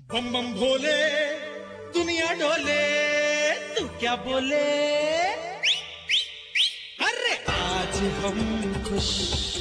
बम बम भोले दुनिया डोले, तू क्या बोले? अरे आज हम खुश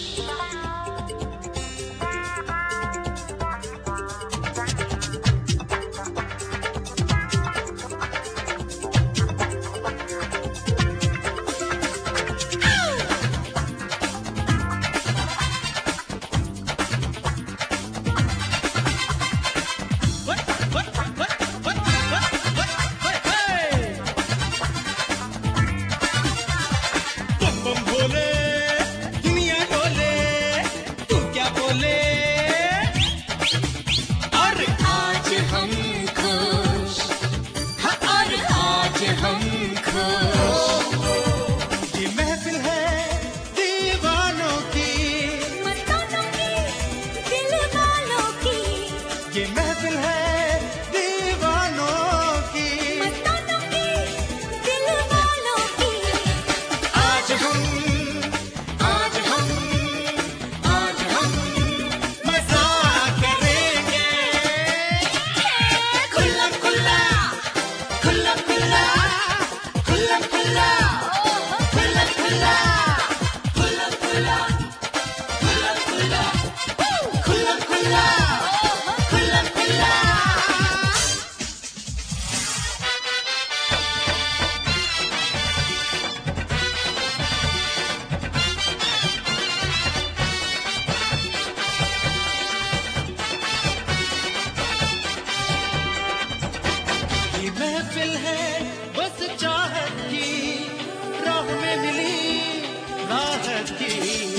महफिल है बस चाहत की, राह में मिली राहत की।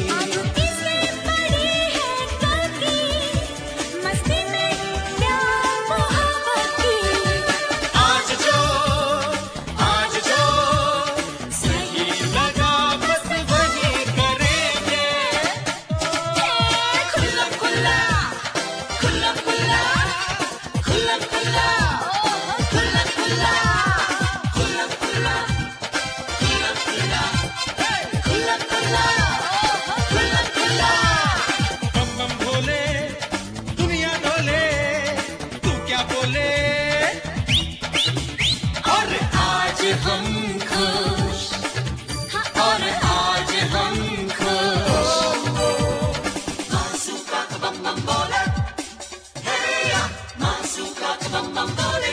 हम खुश और आज हम खुश। मासूका बम बम बोले, मासूका बम बम बोले,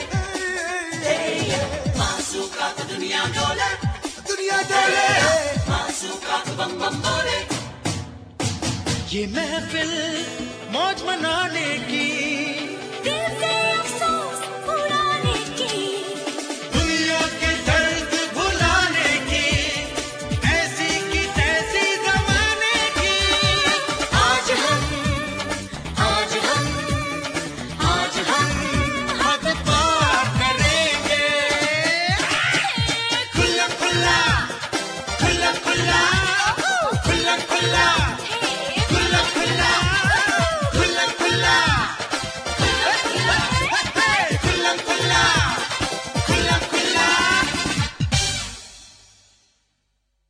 मासूका दुनिया डोले, दुनिया डोले, मासूका बम बम बोले। ये महफिल मौज मनाने की, दिल से